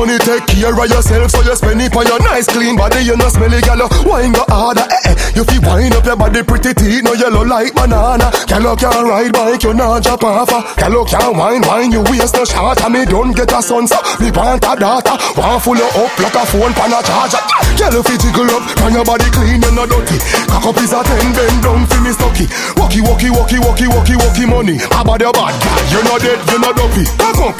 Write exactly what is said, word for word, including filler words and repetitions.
money, take care of yourself, so you spend it on your nice clean body. You no smelly gal, wine go harder. Eh eh, you feel wind up your body pretty teeth, no yellow like banana. Gal can't ride bike, you not drop off. Gal can't wine wine, you waste no shot. And me don't get a son, so me want a daughter. Want full up like a phone pan a charger. Gal if you jiggle up, and your body clean, you no dirty. Cock up is a ten, bend down for me stocky. Walkie walkie walkie walkie walkie walkie money. About your bad gal, you no dead, you no dopey. Cock up,